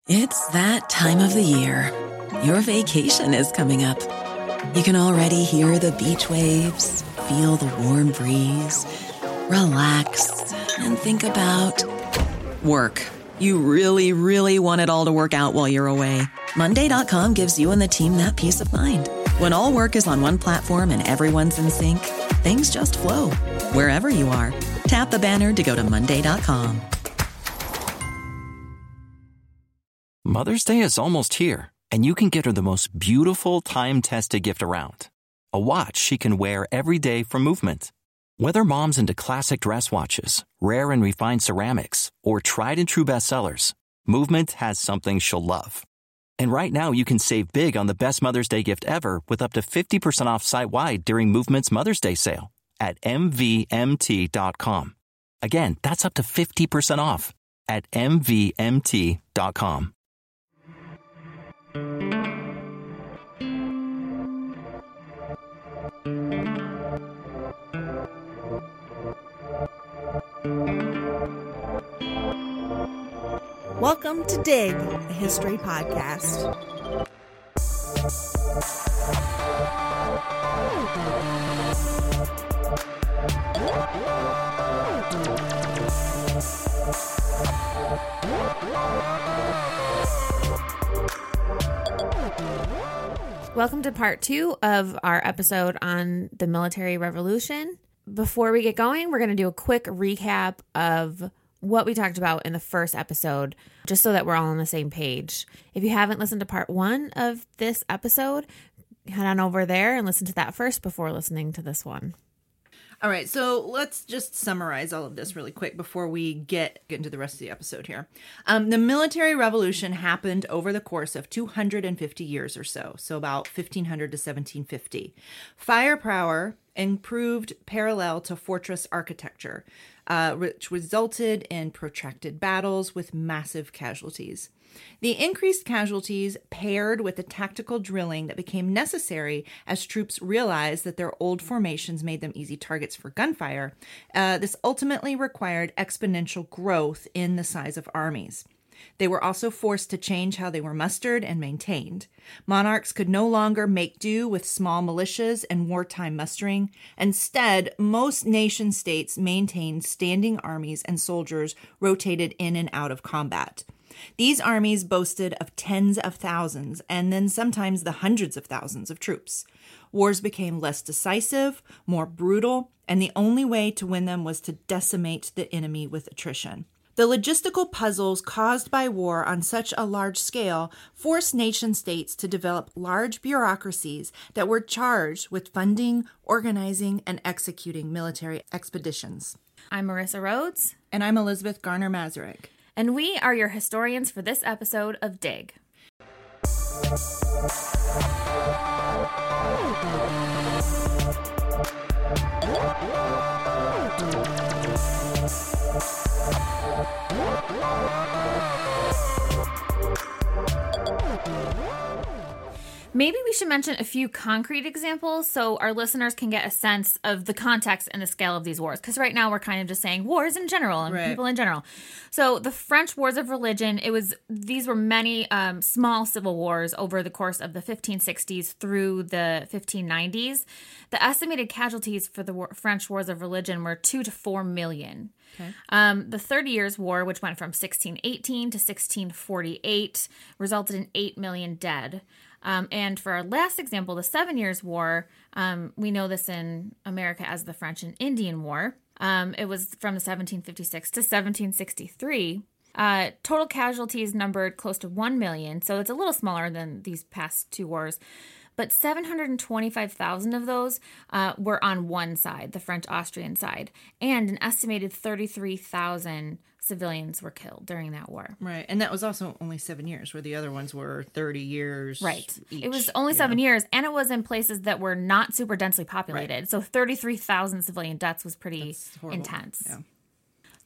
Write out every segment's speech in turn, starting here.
It's that time of the year. Your vacation is coming up. You can already hear the beach waves, feel the warm breeze, relax, and think about work. You really, really want it all to work out while you're away. Monday.com gives you and the team that peace of mind. When all work is on one platform and everyone's in sync, things just flow. Wherever you are, tap the banner to go to Monday.com. Mother's Day is almost here, and you can get her the most beautiful time-tested gift around. A watch she can wear every day from Movement. Whether mom's into classic dress watches, rare and refined ceramics, or tried-and-true bestsellers, Movement has something she'll love. And right now, you can save big on the best Mother's Day gift ever with up to 50% off site-wide during Movement's Mother's Day sale at MVMT.com. Again, that's up to 50% off at MVMT.com. Welcome to Dig, a history podcast. Welcome to part 2 of our episode on the military revolution. Before we get going, we're going to do a quick recap of what we talked about in the first episode, just so that we're all on the same page. If you haven't listened to part 1 of this episode, head on over there and listen to that first before listening to this one. All right, so let's just summarize all of this really quick before we get into the rest of the episode here. The military revolution happened over the course of 250 years or so about 1500 to 1750. Firepower improved parallel to fortress architecture, which resulted in protracted battles with massive casualties. The increased casualties paired with the tactical drilling that became necessary as troops realized that their old formations made them easy targets for gunfire. This ultimately required exponential growth in the size of armies. They were also forced to change how they were mustered and maintained. Monarchs could no longer make do with small militias and wartime mustering. Instead, most nation states maintained standing armies and soldiers rotated in and out of combat. These armies boasted of tens of thousands and then sometimes the hundreds of thousands of troops. Wars became less decisive, more brutal, and the only way to win them was to decimate the enemy with attrition. The logistical puzzles caused by war on such a large scale forced nation-states to develop large bureaucracies that were charged with funding, organizing, and executing military expeditions. I'm Marissa Rhodes. And I'm Elizabeth Garner-Mazurek. And we are your historians for this episode of Dig. Maybe we should mention a few concrete examples so our listeners can get a sense of the context and the scale of these wars. Because right now we're kind of just saying wars in general and people in general. So the French Wars of Religion, these were many small civil wars over the course of the 1560s through the 1590s. The estimated casualties for the French Wars of Religion were 2 to 4 million. Okay. The 30 Years' War, which went from 1618 to 1648, resulted in 8 million dead. And for our last example, the 7 Years' War, we know this in America as the French and Indian War. It was from 1756 to 1763. Total casualties numbered close to 1 million, so it's a little smaller than these past two wars. But 725,000 of those were on one side, the French-Austrian side, and an estimated 33,000 civilians were killed during that war. Right, and that was also only 7 years, where the other ones were 30 years each. It was only 7 years, and it was in places that were not super densely populated. Right. So 33,000 civilian deaths was pretty intense. Yeah.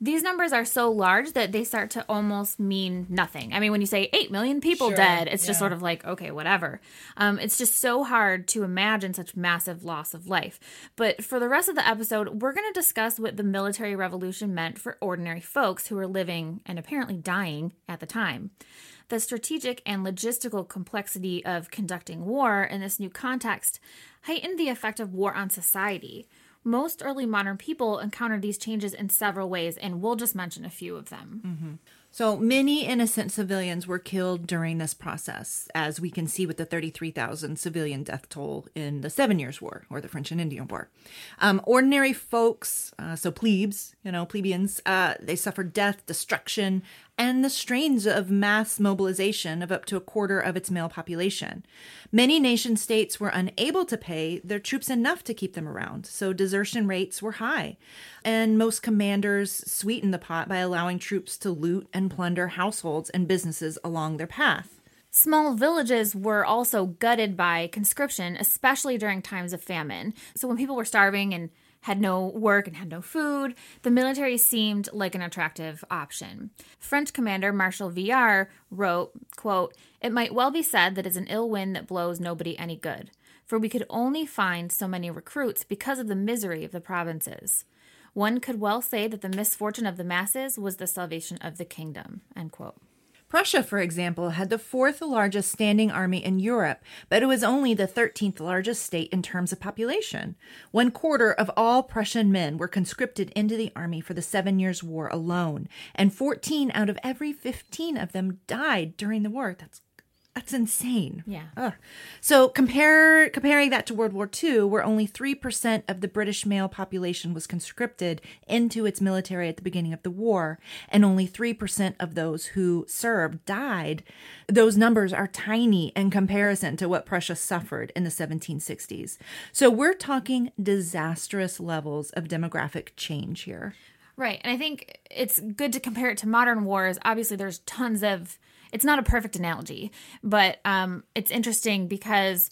These numbers are so large that they start to almost mean nothing. I mean, when you say 8 million people dead, it's just sort of like, okay, whatever. It's just so hard to imagine such massive loss of life. But for the rest of the episode, we're going to discuss what the military revolution meant for ordinary folks who were living and apparently dying at the time. The strategic and logistical complexity of conducting war in this new context heightened the effect of war on society. Most early modern people encountered these changes in several ways, and we'll just mention a few of them. Mm-hmm. So many innocent civilians were killed during this process, as we can see with the 33,000 civilian death toll in the 7 Years' War, or the French and Indian War. Ordinary folks, so plebes, plebeians, they suffered death, destruction, and the strains of mass mobilization of up to a quarter of its male population. Many nation states were unable to pay their troops enough to keep them around, so desertion rates were high. And most commanders sweetened the pot by allowing troops to loot and plunder households and businesses along their path. Small villages were also gutted by conscription, especially during times of famine. So when people were starving and had no work and had no food, the military seemed like an attractive option. French commander Marshal Villars wrote, quote, "It might well be said that it's an ill wind that blows nobody any good, for we could only find so many recruits because of the misery of the provinces. One could well say that the misfortune of the masses was the salvation of the kingdom," end quote. Prussia, for example, had the 4th largest standing army in Europe, but it was only the 13th largest state in terms of population. 1/4 of all Prussian men were conscripted into the army for the 7 Years' War alone, and 14 out of every 15 of them died during the war. That's insane. Yeah. Ugh. So comparing that to World War II, where only 3% of the British male population was conscripted into its military at the beginning of the war, and only 3% of those who served died, those numbers are tiny in comparison to what Prussia suffered in the 1760s. So we're talking disastrous levels of demographic change here. Right. And I think it's good to compare it to modern wars. Obviously, there's tons of... It's not a perfect analogy, but it's interesting because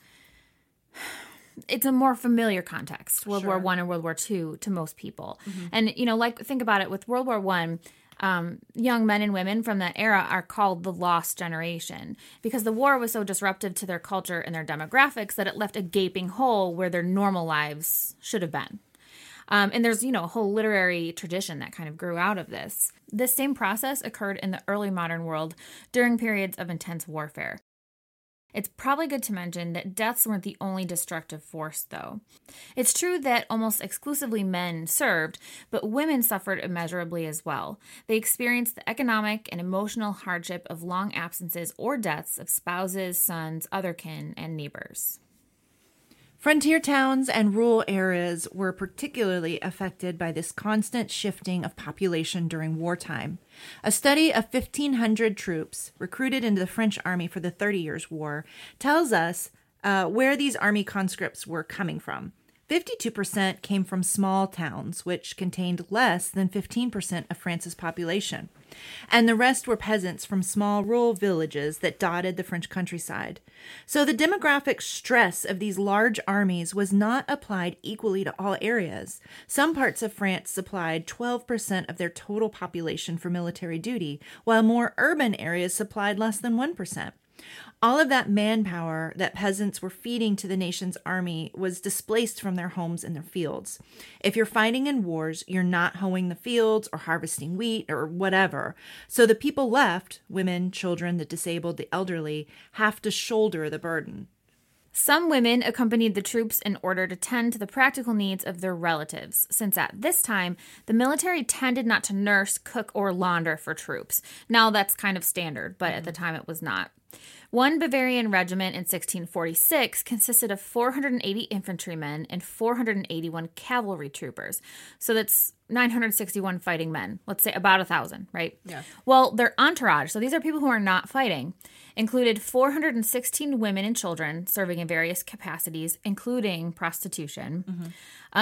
it's a more familiar context, World War I and World War II, to most people. Mm-hmm. And, think about it, with World War I, young men and women from that era are called the lost generation because the war was so disruptive to their culture and their demographics that it left a gaping hole where their normal lives should have been. And there's, a whole literary tradition that kind of grew out of this. This same process occurred in the early modern world during periods of intense warfare. It's probably good to mention that deaths weren't the only destructive force, though. It's true that almost exclusively men served, but women suffered immeasurably as well. They experienced the economic and emotional hardship of long absences or deaths of spouses, sons, other kin, and neighbors. Frontier towns and rural areas were particularly affected by this constant shifting of population during wartime. A study of 1,500 troops recruited into the French army for the 30 Years' War tells us where these army conscripts were coming from. 52% came from small towns, which contained less than 15% of France's population. And the rest were peasants from small rural villages that dotted the French countryside. So the demographic stress of these large armies was not applied equally to all areas. Some parts of France supplied 12% of their total population for military duty, while more urban areas supplied less than 1%. All of that manpower that peasants were feeding to the nation's army was displaced from their homes and their fields. If you're fighting in wars, you're not hoeing the fields or harvesting wheat or whatever. So the people left, women, children, the disabled, the elderly, have to shoulder the burden. Some women accompanied the troops in order to tend to the practical needs of their relatives, since at this time, the military tended not to nurse, cook, or launder for troops. Now that's kind of standard, but at the time it was not. One Bavarian regiment in 1646 consisted of 480 infantrymen and 481 cavalry troopers. So that's 961 fighting men. Let's say about 1,000, right? Yeah. Well, their entourage, so these are people who are not fighting, included 416 women and children serving in various capacities, including prostitution,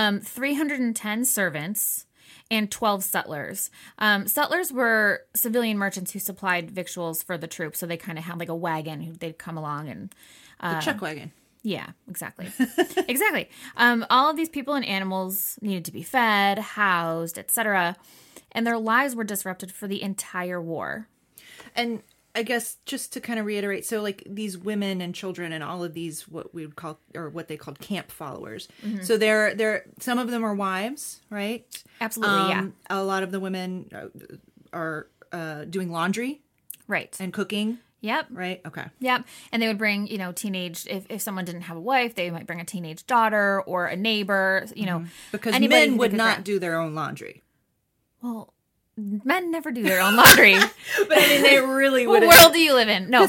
310 servants, and 12 sutlers. Sutlers were civilian merchants who supplied victuals for the troops, so they kind of had like a wagon. They'd come along and... the chuck wagon. Yeah, exactly. Exactly. All of these people and animals needed to be fed, housed, etc. and their lives were disrupted for the entire war. And I guess just to kind of reiterate, so like these women and children and all of these, what we would call, or what they called camp followers. Mm-hmm. So they're some of them are wives, right? Absolutely, yeah. A lot of the women are doing laundry. Right. And cooking. Yep. Right? Okay. Yep. And they would bring, teenage, if someone didn't have a wife, they might bring a teenage daughter or a neighbor, Because men would not do their own laundry. Well, men never do their own laundry. But I mean, they really would. What world do you live in? No.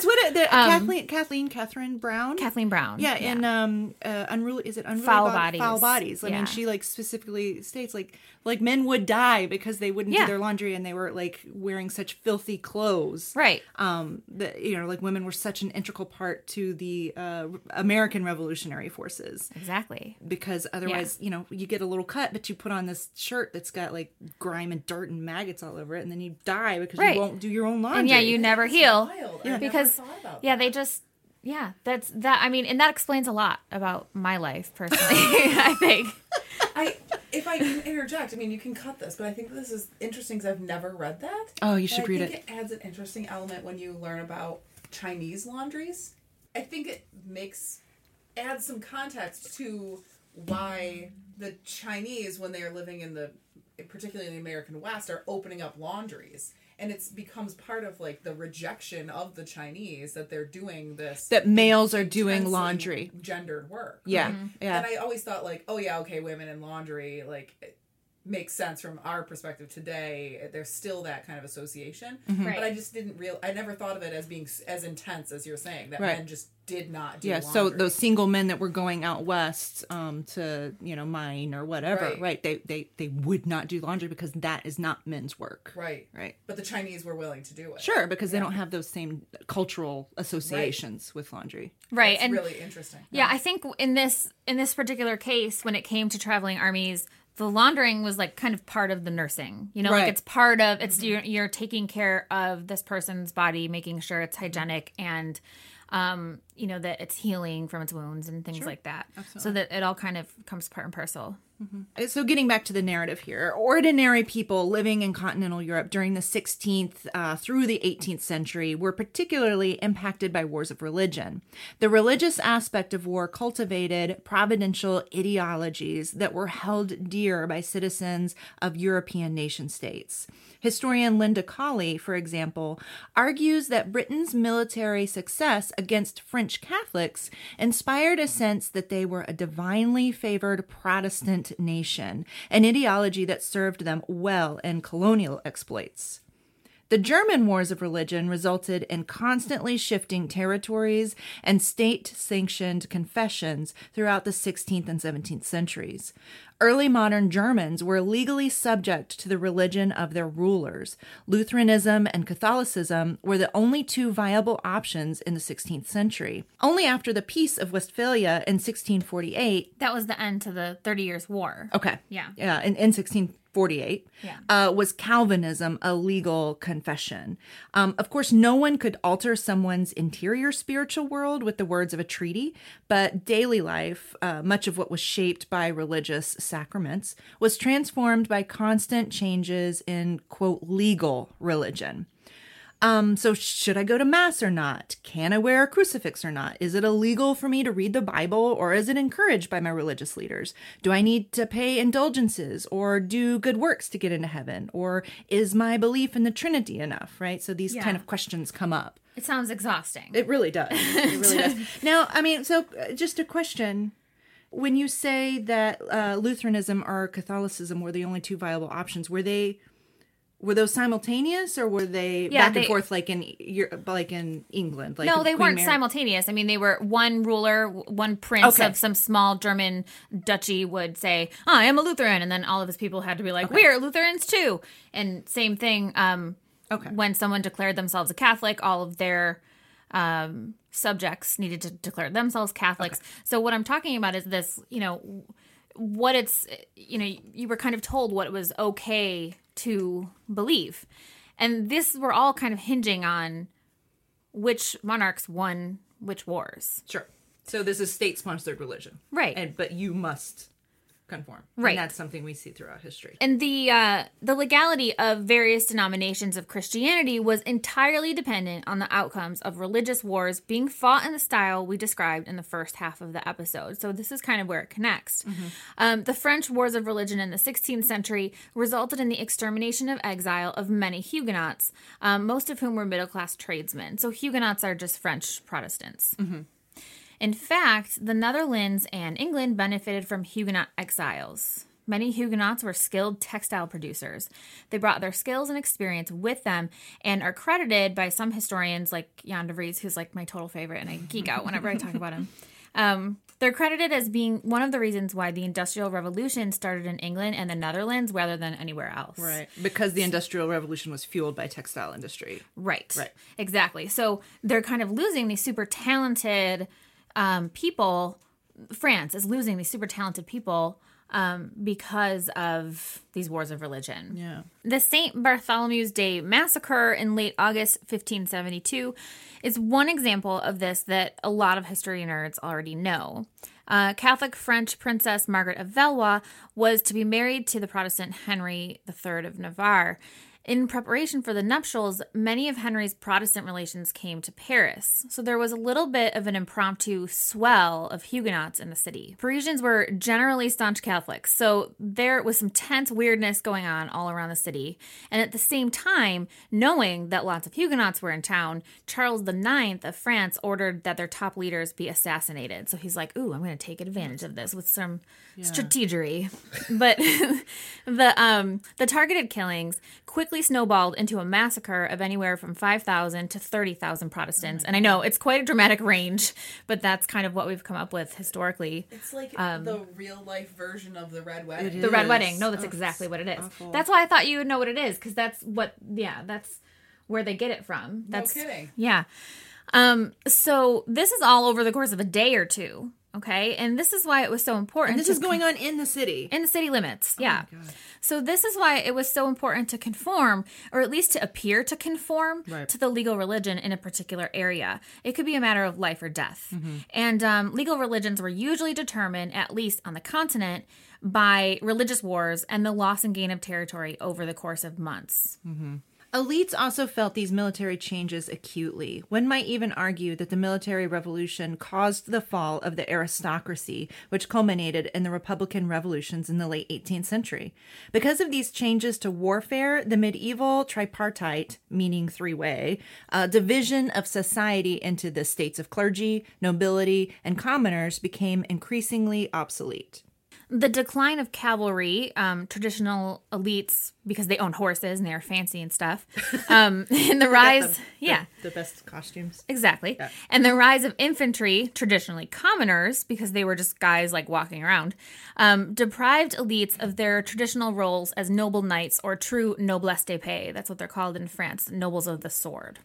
Catherine Brown? Kathleen Brown. Yeah, in Unruly, is it Unruly Foul Bodies? Foul Bodies. I mean, she like specifically states like men would die because they wouldn't do their laundry and they were like wearing such filthy clothes. Right. That, like women were such an integral part to the American Revolutionary Forces. Exactly. Because otherwise, you get a little cut, but you put on this shirt that's got like grime and dirt and maggots all over it, and then you die because you won't do your own laundry. And you never heal. Yeah. Because they just that's that. I mean, and that explains a lot about my life personally. I think. If I can interject, I mean, you can cut this, but I think this is interesting because I've never read that. Oh, you should read it. I think it adds an interesting element when you learn about Chinese laundries. I think it adds some context to why the Chinese, when they are living particularly in the American West, are opening up laundries. And it becomes part of like the rejection of the Chinese that they're doing this. That males are doing laundry. Gendered work. Yeah. Right? Yeah. And I always thought like, oh yeah, okay, women in laundry, like it makes sense from our perspective today. There's still that kind of association. Mm-hmm. Right. But I just I never thought of it as being as intense as you're saying, that men just did not do laundry. So those single men that were going out west to mine or whatever, right? They would not do laundry because that is not men's work, right? But the Chinese were willing to do it, sure, because they don't have those same cultural associations with laundry, right? It's and really interesting. Yeah, I think in this particular case, when it came to traveling armies, the laundering was like kind of part of the nursing, like it's part of it's you're taking care of this person's body, making sure it's hygienic and that it's healing from its wounds and things like that. Absolutely. So that it all kind of comes part and parcel. Mm-hmm. So getting back to the narrative here, ordinary people living in continental Europe during the 16th through the 18th century were particularly impacted by wars of religion. The religious aspect of war cultivated providential ideologies that were held dear by citizens of European nation states. Historian Linda Colley, for example, argues that Britain's military success against French Catholics inspired a sense that they were a divinely favored Protestant nation, an ideology that served them well in colonial exploits. The German wars of religion resulted in constantly shifting territories and state-sanctioned confessions throughout the 16th and 17th centuries. Early modern Germans were legally subject to the religion of their rulers. Lutheranism and Catholicism were the only two viable options in the 16th century. Only after the Peace of Westphalia in 1648... That was the end to the 30 Years' War. Okay. Yeah. Yeah, in 1648, was Calvinism a legal confession. Of course, no one could alter someone's interior spiritual world with the words of a treaty, but daily life, much of what was shaped by religious sacraments, was transformed by constant changes in, quote, legal religion. So should I go to Mass or not? Can I wear a crucifix or not? Is it illegal for me to read the Bible, or is it encouraged by my religious leaders? Do I need to pay indulgences or do good works to get into heaven? Or is my belief in the Trinity enough, right? So these kind of questions come up. It sounds exhausting. It really does. It really does. Now, I mean, so just a question. When you say that Lutheranism or Catholicism were the only two viable options, were those simultaneous, or were they back and forth like in England? Like no, they weren't simultaneous. I mean, they were one ruler, one prince of some small German duchy would say, "Oh, I am a Lutheran," and then all of his people had to be like, "We're Lutherans too." And same thing. When someone declared themselves a Catholic, all of their subjects needed to declare themselves Catholics. So what I'm talking about is this, what it's, you were kind of told what it was okay to believe. And this were all kind of hinging on which monarchs won which wars. Sure. So this is state-sponsored religion. Right. But you must conform. Right. And that's something we see throughout history. And the legality of various denominations of Christianity was entirely dependent on the outcomes of religious wars being fought in the style we described in the first half of the episode. So this is kind of where it connects. The French wars of religion in the 16th century resulted in the extermination of exile of many Huguenots, most of whom were middle-class tradesmen. So Huguenots are just French Protestants. In fact, the Netherlands and England benefited from Huguenot exiles. Many Huguenots were skilled textile producers. They brought their skills and experience with them and are credited by some historians like Jan de Vries, who's like my total favorite, and I geek out whenever I talk about him. They're credited as being one of the reasons why the Industrial Revolution started in England and the Netherlands rather than anywhere else. Right. Because the Industrial Revolution was fueled by textile industry. Right. Exactly. So they're kind of losing these super talented people. France is losing these super talented people because of these wars of religion. Yeah. The St. Bartholomew's Day massacre in late August 1572 is one example of this that a lot of history nerds already know. Catholic French Princess Margaret of Valois was to be married to the Protestant Henry III of Navarre. In preparation for the nuptials, many of Henry's Protestant relations came to Paris, so there was a little bit of an impromptu swell of Huguenots in the city. Parisians were generally staunch Catholics, so there was some tense weirdness going on all around the city. And at the same time, knowing that lots of Huguenots were in town, Charles IX of France ordered that their top leaders be assassinated. So he's like, ooh, I'm going to take advantage of this with some strategery. But the targeted killings quickly snowballed into a massacre of anywhere from 5,000 to 30,000 Protestants. And I know it's quite a dramatic range, but that's kind of what we've come up with historically. It's like the real life version of the Red Wedding. The Red Wedding. No, that's exactly what it is. Awful. That's why I thought you would know what it is, because that's where they get it from. That's, no kidding. Yeah. So this is all over the course of a day or two. Okay, and this is why it was so important. And this is going on in the city. In the city limits, yeah. Oh my God. So this is why it was so important to conform, or at least to appear to conform to the legal religion in a particular area. It could be a matter of life or death. And legal religions were usually determined, at least on the continent, by religious wars and the loss and gain of territory over the course of months. Elites also felt these military changes acutely. One might even argue that the military revolution caused the fall of the aristocracy, which culminated in the Republican revolutions in the late 18th century. Because of these changes to warfare, the medieval tripartite, meaning three-way, division of society into the states of clergy, nobility, and commoners became increasingly obsolete. The decline of cavalry, traditional elites, because they own horses and they're fancy and stuff, and the rise... The best costumes. Exactly. Yeah. And the rise of infantry, traditionally commoners, because they were just guys like walking around, deprived elites of their traditional roles as noble knights or true noblesse d'épée. That's what they're called in France, nobles of the sword.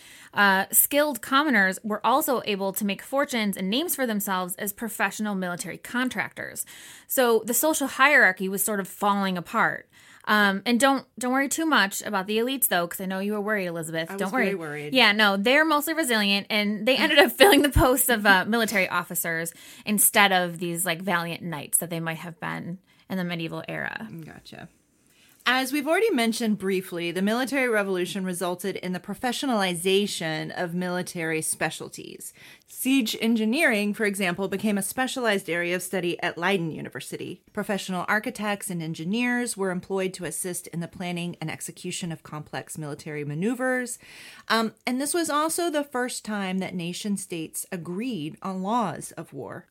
Skilled commoners were also able to make fortunes and names for themselves as professional military contractors. So the social hierarchy was sort of falling apart. And don't worry too much about the elites, though, because I know you were worried, Elizabeth. Don't worry. Very worried. Yeah, no, they're mostly resilient, and they ended up filling the posts of military officers instead of these like valiant knights that they might have been in the medieval era. Gotcha. As we've already mentioned briefly, the military revolution resulted in the professionalization of military specialties. Siege engineering, for example, became a specialized area of study at Leiden University. Professional architects and engineers were employed to assist in the planning and execution of complex military maneuvers. And this was also the first time that nation states agreed on laws of war.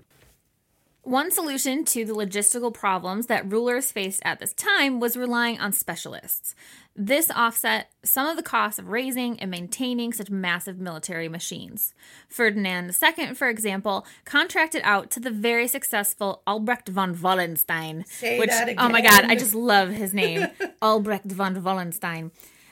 One solution to the logistical problems that rulers faced at this time was relying on specialists. This offset some of the costs of raising and maintaining such massive military machines. Ferdinand II, for example, contracted out to the very successful Albrecht von Wallenstein. That again. Oh my God, I just love his name. Albrecht von Wallenstein.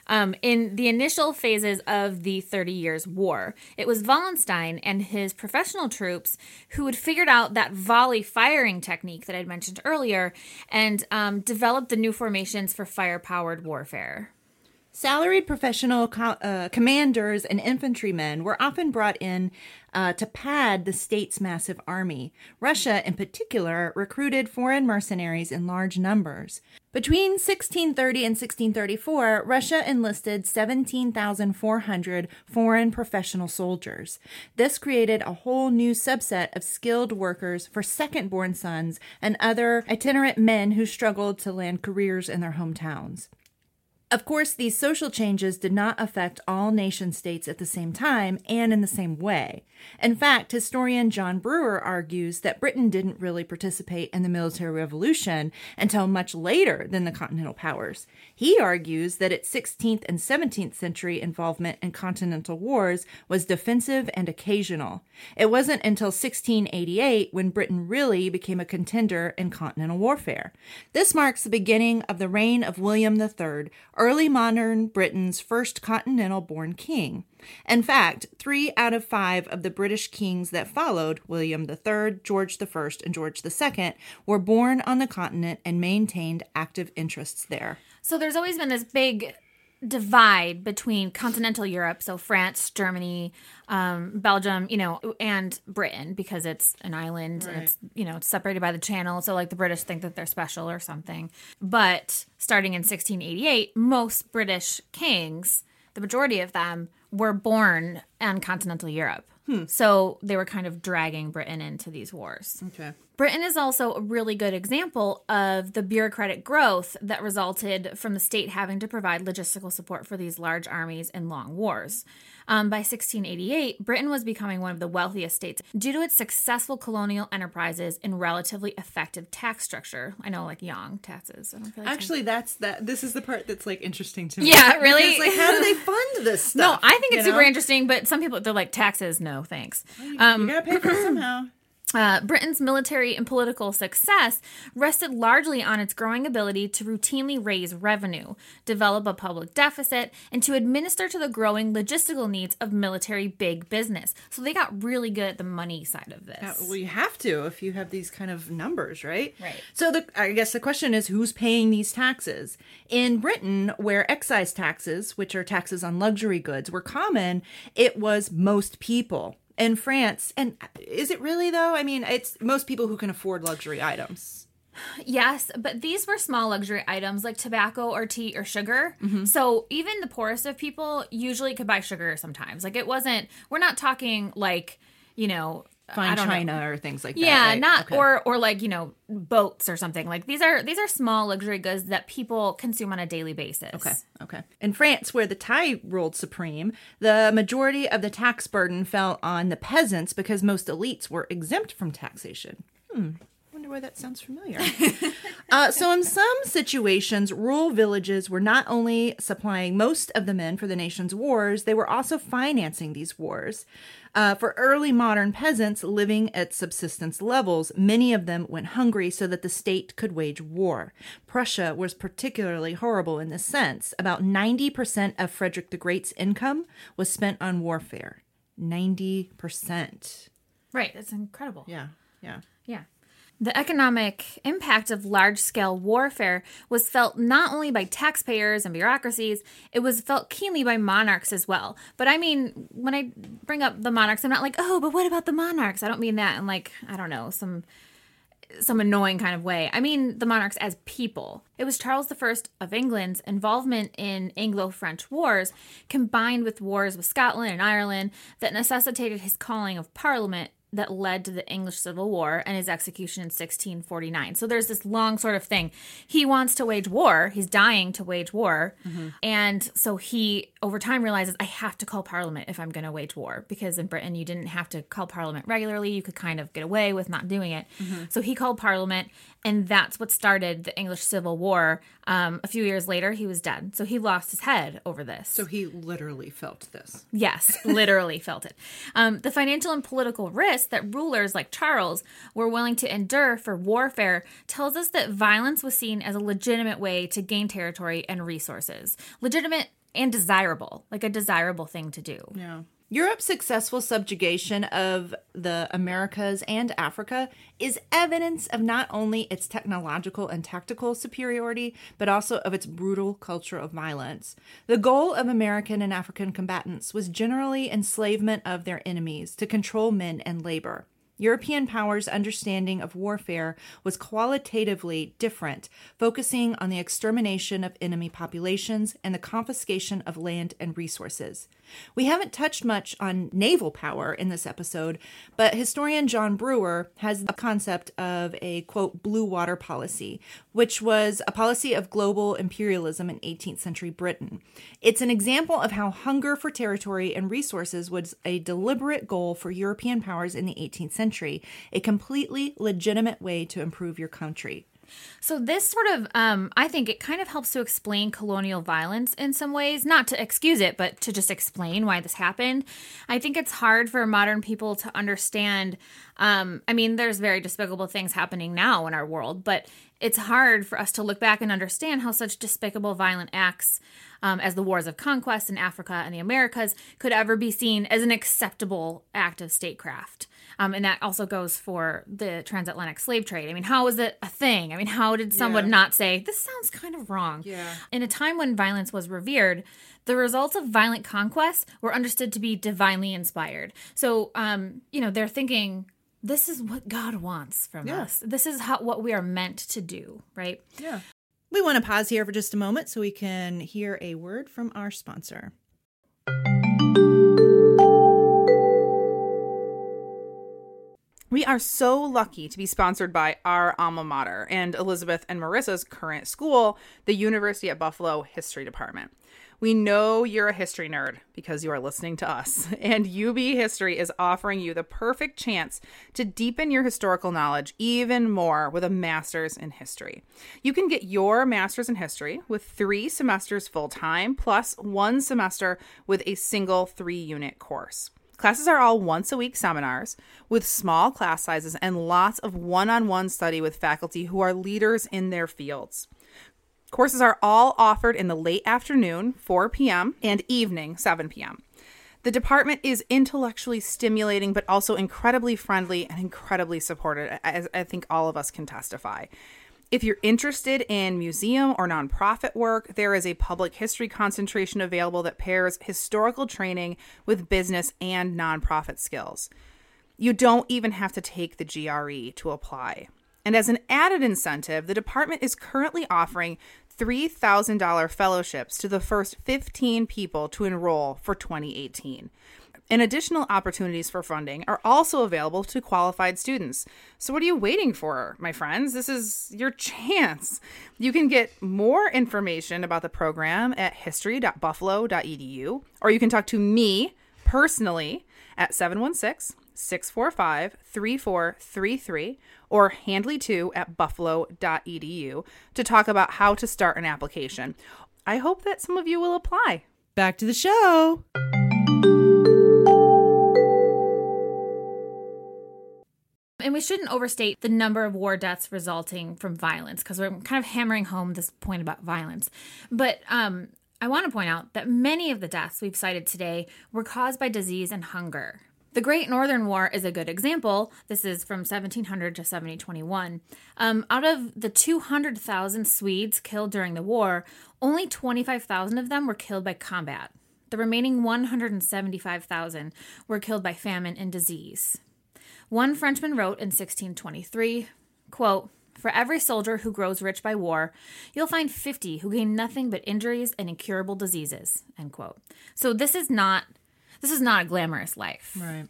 In the initial phases of the 30 Years' War. It was Wallenstein and his professional troops who had figured out that volley firing technique that I'd mentioned earlier and developed the new formations for fire-powered warfare. Salaried professional commanders and infantrymen were often brought in to pad the state's massive army. Russia, in particular, recruited foreign mercenaries in large numbers. Between 1630 and 1634, Russia enlisted 17,400 foreign professional soldiers. This created a whole new subset of skilled workers for second-born sons and other itinerant men who struggled to land careers in their hometowns. Of course, these social changes did not affect all nation-states at the same time and in the same way. In fact, historian John Brewer argues that Britain didn't really participate in the military revolution until much later than the continental powers. He argues that its 16th and 17th century involvement in continental wars was defensive and occasional. It wasn't until 1688 when Britain really became a contender in continental warfare. This marks the beginning of the reign of William III, early modern Britain's first continental-born king. In fact, 3 out of 5 of the British kings that followed, William III, George I, and George II, were born on the continent and maintained active interests there. So there's always been this big divide between continental Europe, so France, Germany, Belgium, and Britain, because it's an island and it's, it's separated by the channel. So like the British think that they're special or something. But starting in 1688, most British kings, the majority of them, were born in continental Europe. So they were kind of dragging Britain into these wars. Okay. Britain is also a really good example of the bureaucratic growth that resulted from the state having to provide logistical support for these large armies and long wars. By 1688, Britain was becoming one of the wealthiest states due to its successful colonial enterprises and relatively effective tax structure. I know, like young taxes. I don't feel like actually, this is the part that's like interesting to me. Yeah, really. Because, like, how do they fund this stuff? No, I think it's super interesting, but some people, they're like, taxes, no thanks. You gotta pay for it somehow. Britain's military and political success rested largely on its growing ability to routinely raise revenue, develop a public deficit, and to administer to the growing logistical needs of military big business. So they got really good at the money side of this. Well, you have to if you have these kind of numbers, right? Right. So I guess the question is, who's paying these taxes? In Britain, where excise taxes, which are taxes on luxury goods, were common, it was most people. In France, and is it really though? I mean, it's most people who can afford luxury items. Yes, but these were small luxury items like tobacco or tea or sugar. Mm-hmm. So even the poorest of people usually could buy sugar sometimes. Like we're not talking like, fine china or things like that. Yeah, right? not okay. or like, boats or something. Like these are small luxury goods that people consume on a daily basis. Okay. In France, where the Thai ruled supreme, the majority of the tax burden fell on the peasants because most elites were exempt from taxation. Wonder why that sounds familiar. So in some situations, rural villages were not only supplying most of the men for the nation's wars, they were also financing these wars. For early modern peasants living at subsistence levels, many of them went hungry so that the state could wage war. Prussia was particularly horrible in this sense. About 90% of Frederick the Great's income was spent on warfare. 90%. Right. That's incredible. Yeah. The economic impact of large-scale warfare was felt not only by taxpayers and bureaucracies, it was felt keenly by monarchs as well. But I mean, when I bring up the monarchs, I'm not like, oh, but what about the monarchs? I don't mean that in like, I don't know, some annoying kind of way. I mean the monarchs as people. It was Charles I of England's involvement in Anglo-French wars, combined with wars with Scotland and Ireland, that necessitated his calling of Parliament that led to the English Civil War and his execution in 1649. So there's this long sort of thing. He wants to wage war. He's dying to wage war. Mm-hmm. And so he, over time, realizes, I have to call Parliament if I'm going to wage war. Because in Britain, you didn't have to call Parliament regularly. You could kind of get away with not doing it. Mm-hmm. So he called Parliament, and that's what started the English Civil War. A few years later, he was dead. So he lost his head over this. So he literally felt this. Yes, literally felt it. The financial and political risk that rulers like Charles were willing to endure for warfare tells us that violence was seen as a legitimate way to gain territory and resources. Legitimate and desirable, like a desirable thing to do. Yeah. Europe's successful subjugation of the Americas and Africa is evidence of not only its technological and tactical superiority, but also of its brutal culture of violence. The goal of American and African combatants was generally enslavement of their enemies to control men and labor. European powers' understanding of warfare was qualitatively different, focusing on the extermination of enemy populations and the confiscation of land and resources. We haven't touched much on naval power in this episode, but historian John Brewer has a concept of a, quote, blue water policy, which was a policy of global imperialism in 18th century Britain. It's an example of how hunger for territory and resources was a deliberate goal for European powers in the 18th century, a completely legitimate way to improve your country. So this sort of, I think it kind of helps to explain colonial violence in some ways, not to excuse it, but to just explain why this happened. I think it's hard for modern people to understand. There's very despicable things happening now in our world, but it's hard for us to look back and understand how such despicable violent acts as the wars of conquest in Africa and the Americas could ever be seen as an acceptable act of statecraft. And that also goes for the transatlantic slave trade. I mean, how is it a thing? I mean, how did someone not say, this sounds kind of wrong? Yeah. In a time when violence was revered, the results of violent conquest were understood to be divinely inspired. So, they're thinking, this is what God wants from us. This is what we are meant to do, right? Yeah. We want to pause here for just a moment so we can hear a word from our sponsor. We are so lucky to be sponsored by our alma mater and Elizabeth and Marissa's current school, the University at Buffalo History Department. We know you're a history nerd because you are listening to us, and UB History is offering you the perfect chance to deepen your historical knowledge even more with a master's in history. You can get your master's in history with 3 semesters full-time plus 1 semester with a single 3-unit course. Classes are all once-a-week seminars with small class sizes and lots of one-on-one study with faculty who are leaders in their fields. Courses are all offered in the late afternoon, 4 p.m., and evening, 7 p.m. The department is intellectually stimulating, but also incredibly friendly and incredibly supportive, as I think all of us can testify. If you're interested in museum or nonprofit work, there is a public history concentration available that pairs historical training with business and nonprofit skills. You don't even have to take the GRE to apply. And as an added incentive, the department is currently offering $3,000 fellowships to the first 15 people to enroll for 2018. And additional opportunities for funding are also available to qualified students. So what are you waiting for, my friends? This is your chance. You can get more information about the program at history.buffalo.edu, or you can talk to me personally at 716-645-3433 or Handley2 at buffalo.edu to talk about how to start an application. I hope that some of you will apply. Back to the show. And we shouldn't overstate the number of war deaths resulting from violence, because we're kind of hammering home this point about violence. But I want to point out that many of the deaths we've cited today were caused by disease and hunger. The Great Northern War is a good example. This is from 1700 to 1721. Out of the 200,000 Swedes killed during the war, only 25,000 of them were killed by combat. The remaining 175,000 were killed by famine and disease. One Frenchman wrote in 1623, quote, "For every soldier who grows rich by war, you'll find 50 who gain nothing but injuries and incurable diseases," end quote. So this is not a glamorous life. Right.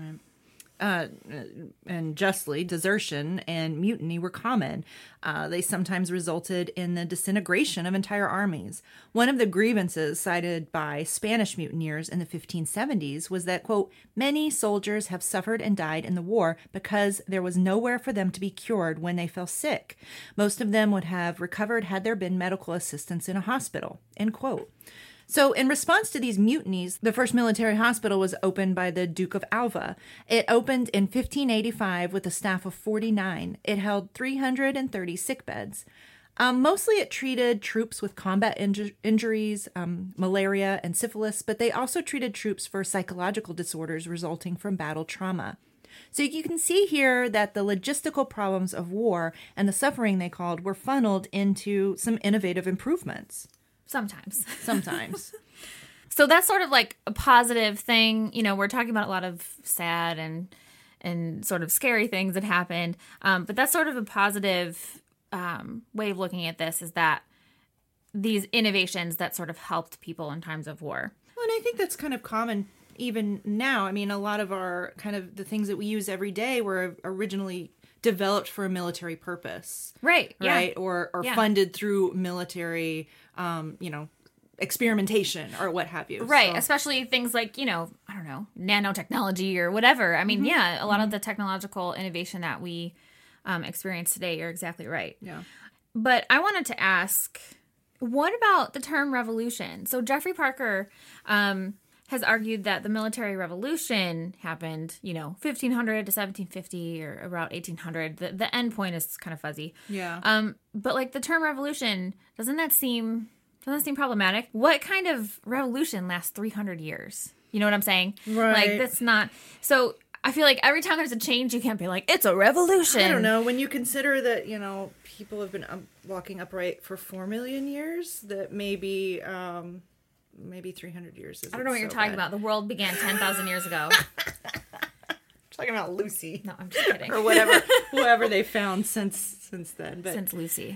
And justly, desertion and mutiny were common. They sometimes resulted in the disintegration of entire armies. One of the grievances cited by Spanish mutineers in the 1570s was that, quote, "many soldiers have suffered and died in the war because there was nowhere for them to be cured when they fell sick. Most of them would have recovered had there been medical assistance in a hospital," end quote. So in response to these mutinies, the first military hospital was opened by the Duke of Alva. It opened in 1585 with a staff of 49. It held 330 sick beds. Mostly it treated troops with combat injuries, malaria, and syphilis, but they also treated troops for psychological disorders resulting from battle trauma. So you can see here that the logistical problems of war and the suffering they caused were funneled into some innovative improvements. Sometimes. So that's sort of like a positive thing. You know, we're talking about a lot of sad and sort of scary things that happened. But that's sort of a positive way of looking at this, is that these innovations that sort of helped people in times of war. Well, and I think that's kind of common even now. I mean, a lot of our kind of the things that we use every day were originally developed for a military purpose. Right. Right. Yeah. Or funded through military, experimentation or what have you. Right. So. Especially things like, I don't know, nanotechnology or whatever. I mean, a lot of the technological innovation that we experience today, you're exactly right. Yeah. But I wanted to ask, what about the term revolution? So Jeffrey Parker has argued that the military revolution happened, 1500 to 1750 or around 1800. The end point is kind of fuzzy. Yeah. But like the term revolution, doesn't that seem problematic? What kind of revolution lasts 300 years? You know what I'm saying? Right. Like that's not. So I feel like every time there's a change, you can't be like, it's a revolution. I don't know. When you consider that, people have been walking upright for 4 million years, that maybe 300 years is. I don't know what you're talking about. The world began 10,000 years ago. Talking about Lucy. No, I'm just kidding. Or whatever, whoever they found since then. But, since Lucy.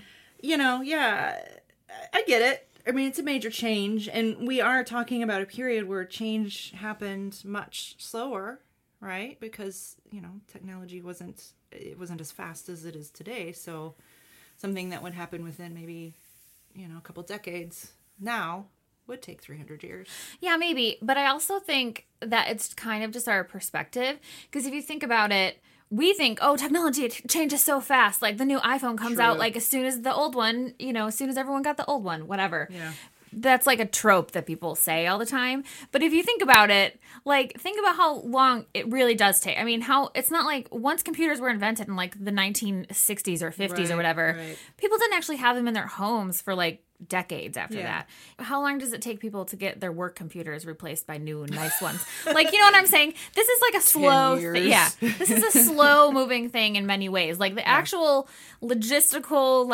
Yeah, I get it. I mean, it's a major change, and we are talking about a period where change happened much slower, right? Because, technology wasn't as fast as it is today. So something that would happen within maybe, a couple decades now would take 300 years. Yeah, maybe. But I also think that it's kind of just our perspective. Because if you think about it, we think, technology changes so fast. Like the new iPhone comes out like as soon as the old one, as soon as everyone got the old one, whatever. Yeah. That's like a trope that people say all the time. But if you think about it, think about how long it really does take. I mean, it's not like once computers were invented in like the 1960s or 50s or whatever, people didn't actually have them in their homes for like decades after that. How long does it take people to get their work computers replaced by new and nice ones? Like, you know what I'm saying? This is like a slow thing. Yeah. This is a slow moving thing in many ways. Like the actual logistical,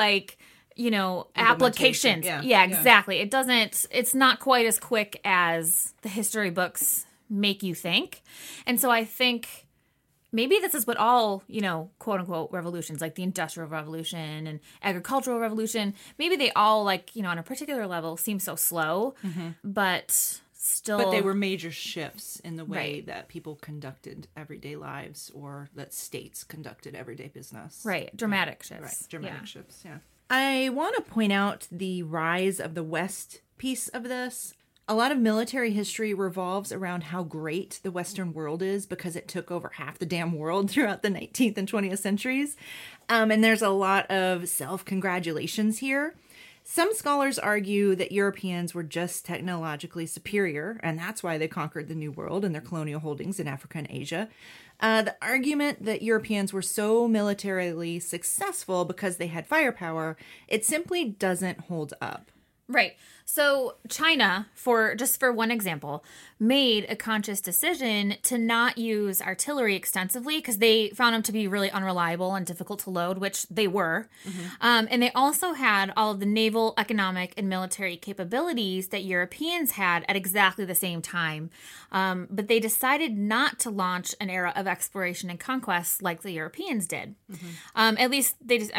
applications. Yeah, exactly. It's not quite as quick as the history books make you think. And so I think maybe this is what all, quote unquote revolutions, like the Industrial Revolution and Agricultural Revolution, maybe they all on a particular level seem so slow, but still. But they were major shifts in the way that people conducted everyday lives, or that states conducted everyday business. Right. Dramatic shifts. Right. Dramatic shifts. Yeah. I want to point out the rise of the West piece of this. A lot of military history revolves around how great the Western world is because it took over half the damn world throughout the 19th and 20th centuries. And there's a lot of self-congratulations here. Some scholars argue that Europeans were just technologically superior, and that's why they conquered the New World and their colonial holdings in Africa and Asia. The argument that Europeans were so militarily successful because they had firepower, it simply doesn't hold up. Right. So China, for one example, made a conscious decision to not use artillery extensively because they found them to be really unreliable and difficult to load, which they were. And they also had all of the naval, economic, and military capabilities that Europeans had at exactly the same time. But they decided not to launch an era of exploration and conquest like the Europeans did. At least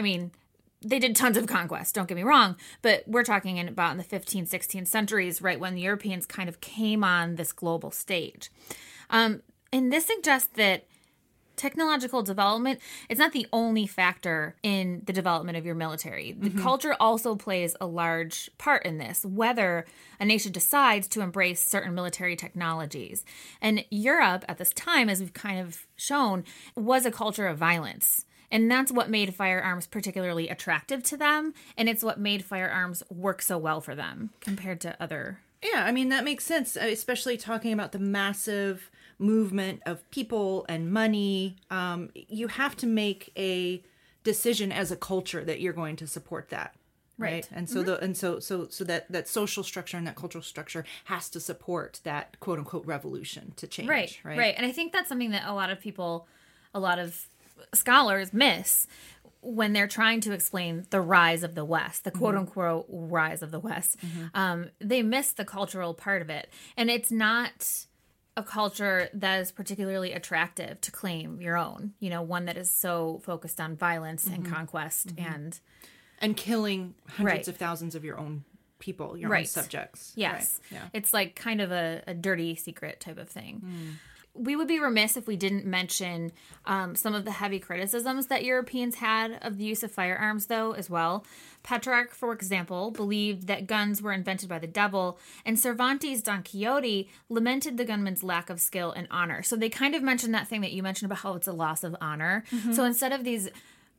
they did tons of conquest, don't get me wrong, but we're talking about in the 15th, 16th centuries, right when the Europeans kind of came on this global stage. And this suggests that technological development, it's not the only factor in the development of your military. The culture also plays a large part in this, whether a nation decides to embrace certain military technologies. And Europe at this time, as we've kind of shown, was a culture of violence. And that's what made firearms particularly attractive to them. And it's what made firearms work so well for them compared to other. Yeah, I mean, that makes sense, especially talking about the massive movement of people and money. You have to make a decision as a culture that you're going to support that. right? And so that social structure and that cultural structure has to support that quote unquote revolution to change, right. And I think that's something that a lot of scholars miss when they're trying to explain the rise of the West, the quote unquote rise of the West. They miss the cultural part of it, and it's not a culture that is particularly attractive to claim your own, one that is so focused on violence and conquest and killing hundreds of thousands of your own people, your own subjects. Yes. Right. Yeah. It's like kind of a dirty secret type of thing. We would be remiss if we didn't mention some of the heavy criticisms that Europeans had of the use of firearms, though, as well. Petrarch, for example, believed that guns were invented by the devil, and Cervantes' Don Quixote lamented the gunman's lack of skill and honor. So they kind of mentioned that thing that you mentioned about how it's a loss of honor. So instead of these,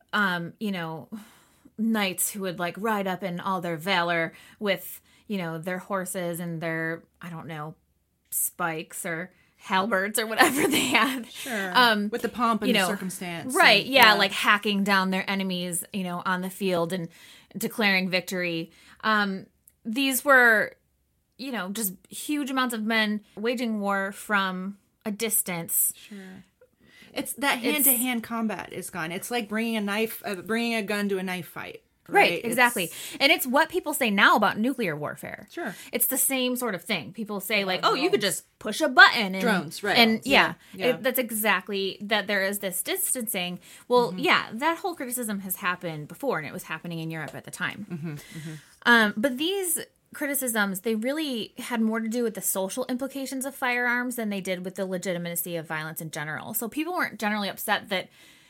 knights who would, like, ride up in all their valor with, their horses and their, I don't know, spikes or halberds or whatever they had. Sure. With the pomp and the circumstance. Right. Yeah, like hacking down their enemies, on the field and declaring victory. These were, just huge amounts of men waging war from a distance. Sure. It's that hand-to-hand combat is gone. It's like bringing a gun to a knife fight. Right, exactly. And it's what people say now about nuclear warfare. Sure. It's the same sort of thing. People say, drones. You could just push a button. And, drones, right. And that's exactly that there is this distancing. Well, that whole criticism has happened before, and it was happening in Europe at the time. But these criticisms, they really had more to do with the social implications of firearms than they did with the legitimacy of violence in general. So people weren't generally upset that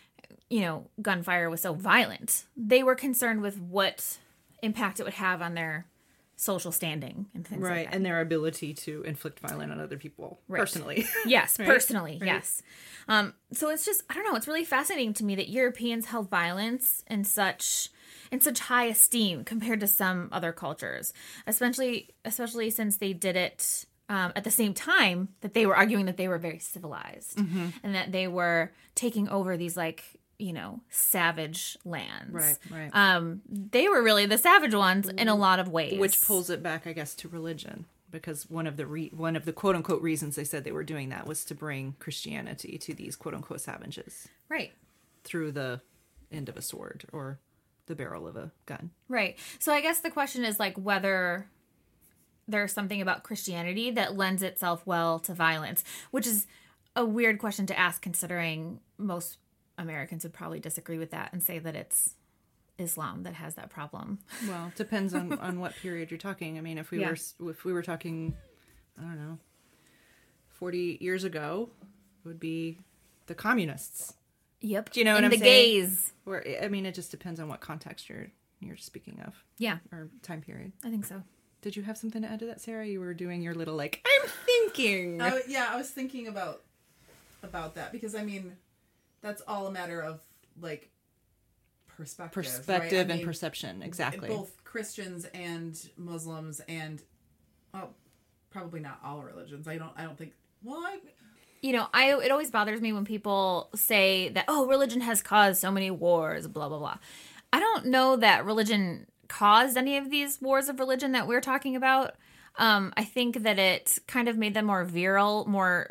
gunfire was so violent. They were concerned with what impact it would have on their social standing and things like that. And their ability to inflict violence on other people personally. Yes, personally, yes. So it's just, I don't know, it's really fascinating to me that Europeans held violence in such high esteem compared to some other cultures, especially since they did it at the same time that they were arguing that they were very civilized and that they were taking over these savage lands. Right. They were really the savage ones in a lot of ways. Which pulls it back, I guess, to religion. Because one of the quote unquote reasons they said they were doing that was to bring Christianity to these quote unquote savages. Right. Through the end of a sword or the barrel of a gun. Right. So I guess the question is whether there's something about Christianity that lends itself well to violence, which is a weird question to ask considering most Americans would probably disagree with that and say that it's Islam that has that problem. Well, it depends on what period you're talking. I mean, if we were talking, I don't know, 40 years ago, it would be the communists. Yep. Do you know what I'm saying? The gays. Or, I mean, it just depends on what context you're speaking of. Yeah. Or time period. I think so. Did you have something to add to that, Sarah? You were doing your little I'm thinking. I was thinking about that because I mean, that's all a matter of perspective right? And perception. Exactly. Both Christians and Muslims and probably not all religions. I don't think. Well, it always bothers me when people say that religion has caused so many wars, blah blah blah. I don't know that religion caused any of these wars of religion that we're talking about. I think that it kind of made them more virile,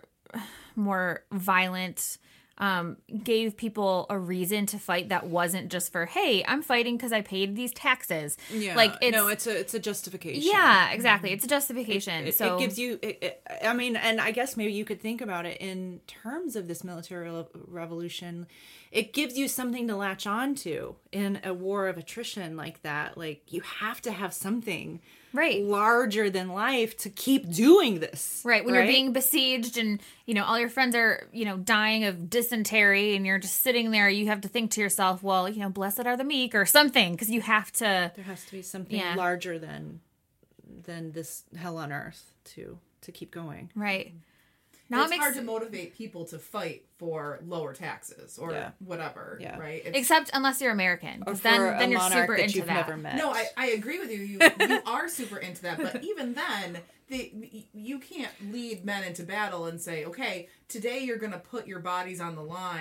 more violent, gave people a reason to fight that wasn't just for, hey, I'm fighting because I paid these taxes. Yeah, it's a justification. Yeah, exactly. It's a justification. It gives you, I mean, and I guess maybe you could think about it in terms of this military revolution. It gives you something to latch on to in a war of attrition like that. Like, you have to have something larger than life to keep doing this. Right. When you're being besieged and, all your friends are, dying of dysentery and you're just sitting there, you have to think to yourself, well, blessed are the meek or something, because you have to. There has to be something larger than this hell on earth to keep going. Right. Now it's hard to motivate people to fight for lower taxes or whatever, right? Except unless you're American, because then you're super into that. Never met. No, I agree with you. You are super into that, but even then, you can't lead men into battle and say, okay, today you're going to put your bodies on the line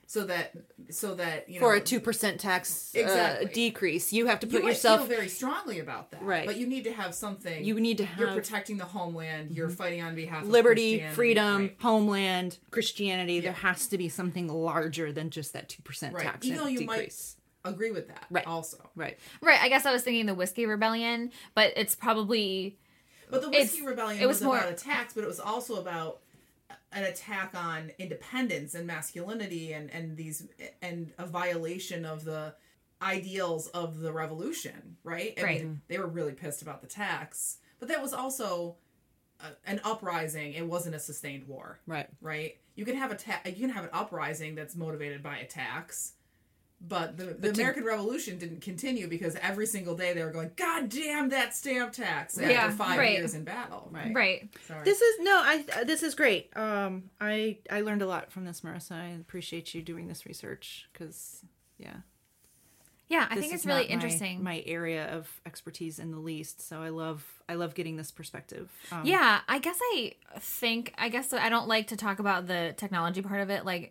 so that for a 2% tax decrease, you have to put yourself. You feel very strongly about that, right? But you need to have something. You need to have. You're protecting the homeland. You're fighting on behalf of liberty, Christianity, freedom, right. homeland, Christianity. There has to be something larger than just that 2% tax. Even though you decrease. might agree with that, right? Also, right. I guess I was thinking the Whiskey Rebellion, but it's probably. But the Whiskey Rebellion was about a tax, but it was also about an attack on independence and masculinity and a violation of the ideals of the revolution, right? I mean, they were really pissed about the tax, but that was also an uprising. It wasn't a sustained war, right? You can have an uprising that's motivated by a tax, but the American Revolution didn't continue because every single day they were going, God damn that stamp tax after 5 years in battle. Right. Sorry. This is great. I learned a lot from this, Marissa. I appreciate you doing this research because, Yeah, I think it's really interesting. My area of expertise in the least, so I love getting this perspective. I guess I don't like to talk about the technology part of it, like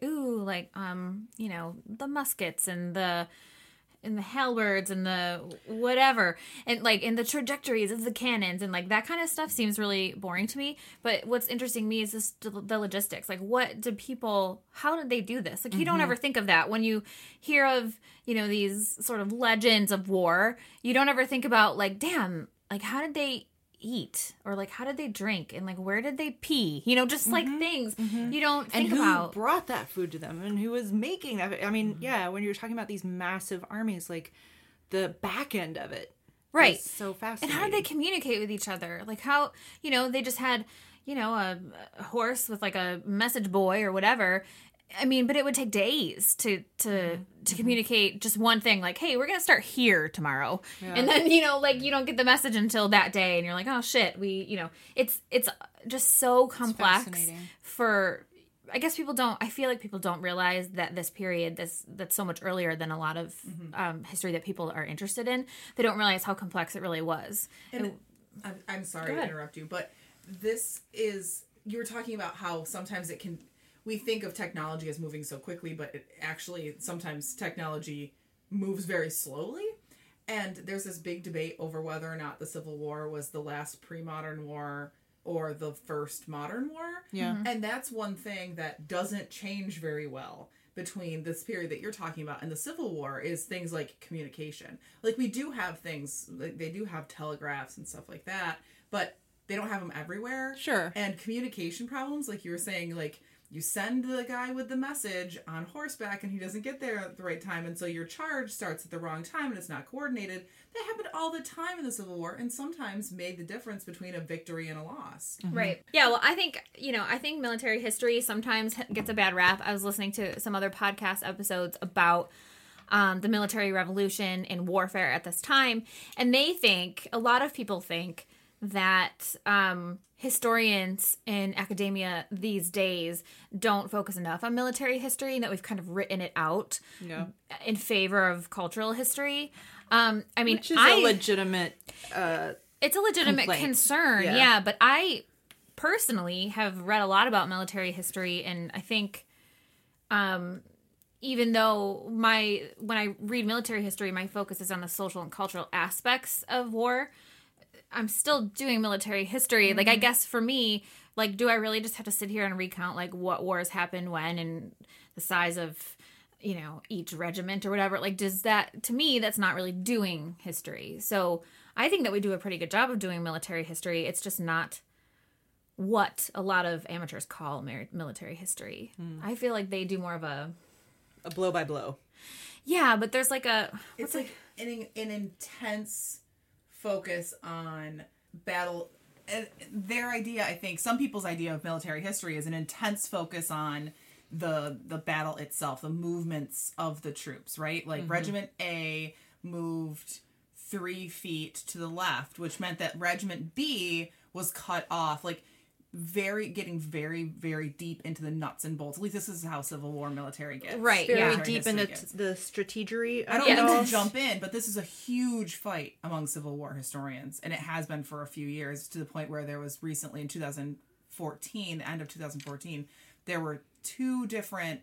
the muskets and the halberds and the whatever, and like in the trajectories of the cannons and like that kind of stuff seems really boring to me. But what's interesting to me is the logistics. Like, how did they do this? Like, you don't ever think of that when you hear of these sort of legends of war. You don't ever think about like, damn, like how did they eat, or like how did they drink, and like where did they pee, just like things you don't think about. And who brought that food to them, and who was making that. I mean, when you're talking about these massive armies, like the back end of it, right? So fascinating. And how did they communicate with each other? Like how they just had a horse with like a message boy or whatever. I mean, but it would take days to communicate just one thing, like, hey, we're going to start here tomorrow. Yeah. And then, you don't get the message until that day. And you're like, oh, shit, it's just so complex I guess I feel like people don't realize that this period, that's so much earlier than a lot of history that people are interested in. They don't realize how complex it really was. And I'm sorry to interrupt you, but you were talking about how sometimes we think of technology as moving so quickly, but sometimes technology moves very slowly. And there's this big debate over whether or not the Civil War was the last pre-modern war or the first modern war. Yeah. And that's one thing that doesn't change very well between this period that you're talking about and the Civil War is things like communication. Like, we do have things, like they do have telegraphs and stuff like that, but they don't have them everywhere. Sure. And communication problems, like you were saying, like, you send the guy with the message on horseback and he doesn't get there at the right time, and so your charge starts at the wrong time and it's not coordinated. That happened all the time in the Civil War, and sometimes made the difference between a victory and a loss. Right. Yeah, well, I think military history sometimes gets a bad rap. I was listening to some other podcast episodes about the military revolution and warfare at this time, and a lot of people think that historians in academia these days don't focus enough on military history, and that we've kind of written it out in favor of cultural history. Which is a legitimate it's a legitimate complaint. Concern, but I personally have read a lot about military history, and I think even though when I read military history, my focus is on the social and cultural aspects of war, I'm still doing military history. Like, I guess for me, like, do I really just have to sit here and recount, like, what wars happened when and the size of, each regiment or whatever? Like, to me, that's not really doing history. So I think that we do a pretty good job of doing military history. It's just not what a lot of amateurs call military history. I feel like they do more of a blow by blow. Yeah, but there's like it's like an intense focus on battle. Their idea, I think, some people's idea of military history is an intense focus on the battle itself, the movements of the troops, right? Like Regiment A moved 3 feet to the left, which meant that Regiment B was cut off, like getting very, very deep into the nuts and bolts. At least this is how Civil War military gets. Right. Very deep into the strategery. I don't mean to jump in, but this is a huge fight among Civil War historians, and it has been for a few years, to the point where there was recently in 2014, the end of 2014, there were 2 different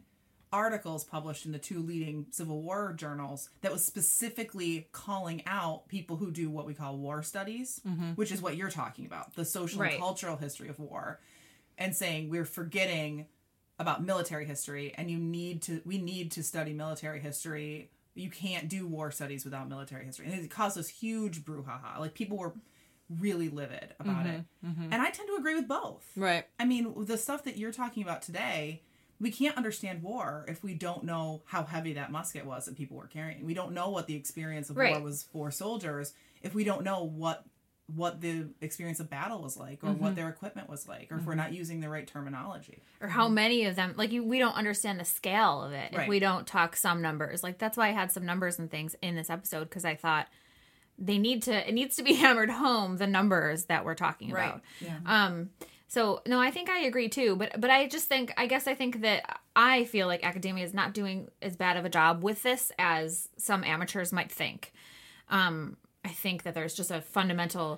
articles published in the 2 leading Civil War journals that was specifically calling out people who do what we call war studies, which is what you're talking about, the social and cultural history of war, and saying we're forgetting about military history, and we need to study military history. You can't do war studies without military history. And it caused this huge brouhaha. Like, people were really livid about it. And I tend to agree with both. Right. I mean, the stuff that you're talking about today, we can't understand war if we don't know how heavy that musket was that people were carrying. We don't know what the experience of war was for soldiers if we don't know what the experience of battle was like, or what their equipment was like, or if we're not using the right terminology. Or how many of them, like, we don't understand the scale of it if we don't talk some numbers. Like, that's why I had some numbers and things in this episode, because I thought it needs to be hammered home, the numbers that we're talking about. Yeah. So, no, I think I agree too, but I think that I feel like academia is not doing as bad of a job with this as some amateurs might think. I think that there's just a fundamental,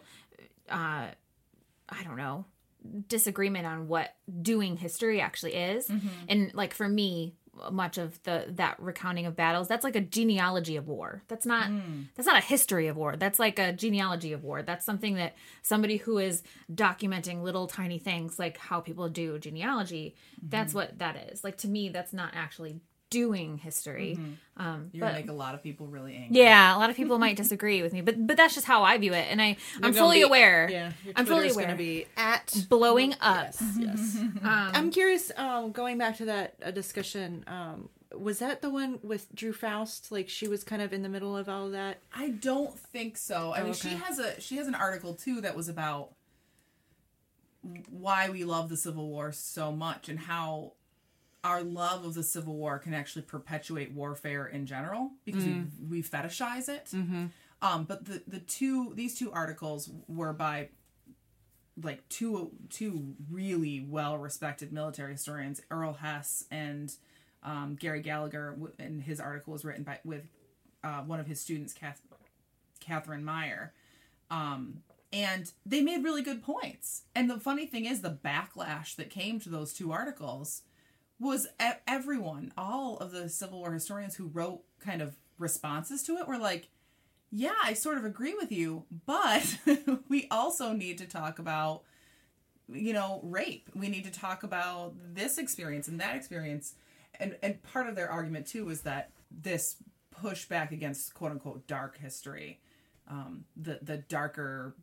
disagreement on what doing history actually is. And, like, for me, much of that recounting of battles, that's like a genealogy of war. That's not a history of war. That's like a genealogy of war. That's something that somebody who is documenting little tiny things, like how people do genealogy, that's what that is. Like, to me, that's not actually doing history. You're gonna make a lot of people really angry. Yeah, a lot of people might disagree with me, but that's just how I view it, and I'm fully aware. Yeah, I'm fully aware. Going to be at blowing up. Yes. I'm curious. Going back to that discussion, was that the one with Drew Faust? Like, she was kind of in the middle of all of that. I don't think so. I mean, she has an article too that was about why we love the Civil War so much, and how our love of the Civil War can actually perpetuate warfare in general, because we fetishize it. But these two articles were by, like, two really well respected military historians, Earl Hess and Gary Gallagher, and his article was written with one of his students, Catherine Meyer. And they made really good points. And the funny thing is, the backlash that came to those 2 articles was everyone, all of the Civil War historians who wrote kind of responses to it were like, yeah, I sort of agree with you, but we also need to talk about, rape. We need to talk about this experience and that experience. And part of their argument too was that this pushback against quote unquote dark history, the darker,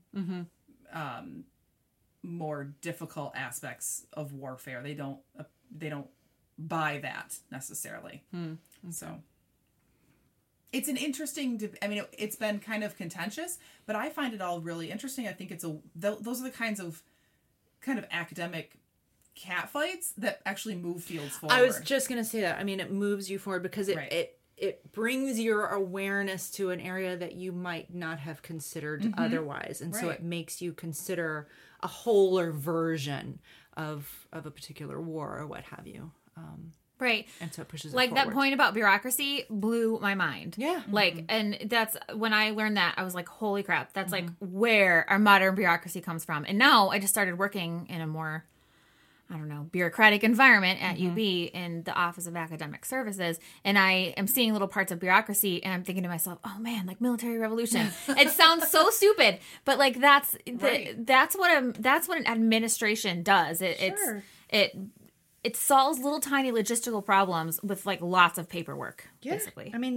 more difficult aspects of warfare. They don't buy that necessarily. Okay. So it's an interesting, it's been kind of contentious, but I find it all really interesting. I think those are the kinds of academic catfights that actually move fields forward. I was just going to say that. I mean, it moves you forward because it brings your awareness to an area that you might not have considered otherwise. And so it makes you consider a wholer version of a particular war or what have you. Right. And so it pushes it like forward. That point about bureaucracy blew my mind. Yeah. Like, and that's when I learned that, I was like, holy crap, that's like where our modern bureaucracy comes from. And now I just started working in a more, bureaucratic environment at UB in the Office of Academic Services. And I am seeing little parts of bureaucracy and I'm thinking to myself, oh man, like military revolution. It sounds so stupid, but like that's what an administration does. It solves little tiny logistical problems with like lots of paperwork, basically. I mean,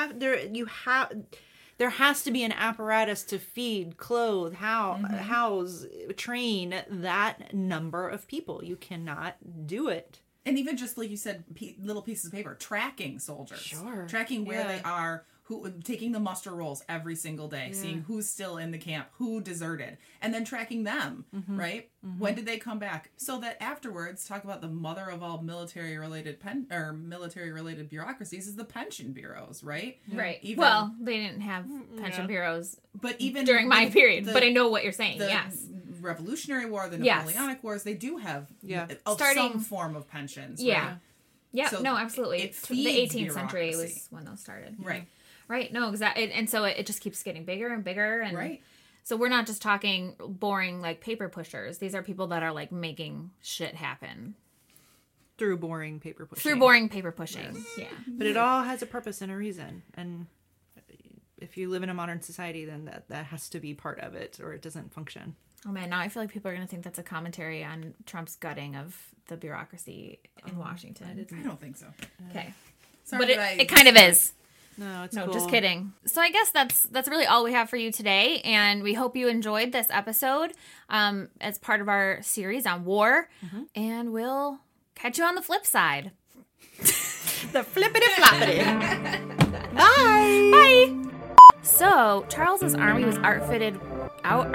there has to be an apparatus to feed, clothe, house, train that number of people. You cannot do it. And even just like you said, little pieces of paper, tracking soldiers. Sure. Tracking where they are, taking the muster rolls every single day, seeing who's still in the camp, who deserted, and then tracking them, right? When did they come back? So that afterwards, talk about the mother of all military-related bureaucracies is the pension bureaus, right? Right. Even, well, they didn't have pension bureaus, but even during my period. But I know what you're saying. Yes. Revolutionary War, the Napoleonic Wars, they do have some form of pensions. Yeah. Right? Yeah. So no, absolutely. The 18th century was when those started. Right. Right. No, exactly. And so it just keeps getting bigger and bigger. And so we're not just talking boring like paper pushers. These are people that are like making shit happen. through boring paper pushing. Through boring paper pushing. Yeah. But it all has a purpose and a reason. And if you live in a modern society, then that has to be part of it, or it doesn't function. Oh man, now I feel like people are going to think that's a commentary on Trump's gutting of the bureaucracy in Washington. I don't think so. Okay. Sorry, But it kind of is. No, it's No, cool. just kidding. So I guess that's really all we have for you today, and we hope you enjoyed this episode as part of our series on war, and we'll catch you on the flip side. The flippity floppity. Bye. Bye. So Charles's army was outfitted. Urban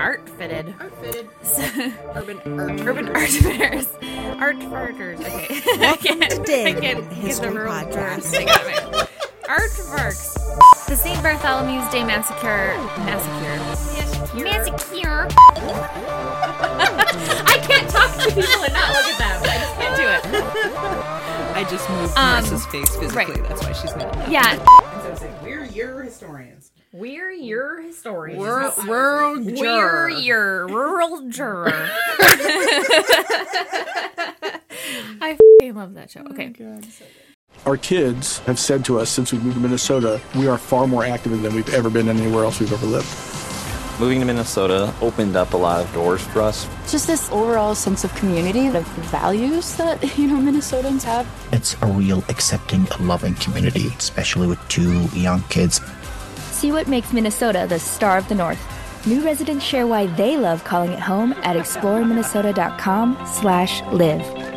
Outfitters. Artfarters. Okay. I can't get the real words. Artworks. The St. Bartholomew's Day Massacre. I can't talk to people and not look at them. I just can't do it. I just moved Marissa's face physically. right. That's why she's mad. Yeah. Instead of saying, we're your historians. We're your historians. World We're your rural juror. I f***ing love that show. Okay. Our kids have said to us since we moved to Minnesota, we are far more active than we've ever been anywhere else we've ever lived. Moving to Minnesota opened up a lot of doors for us. Just this overall sense of community, of values that, Minnesotans have. It's a real accepting, loving community, especially with 2 young kids. See what makes Minnesota the star of the North. New residents share why they love calling it home at exploreminnesota.com/live.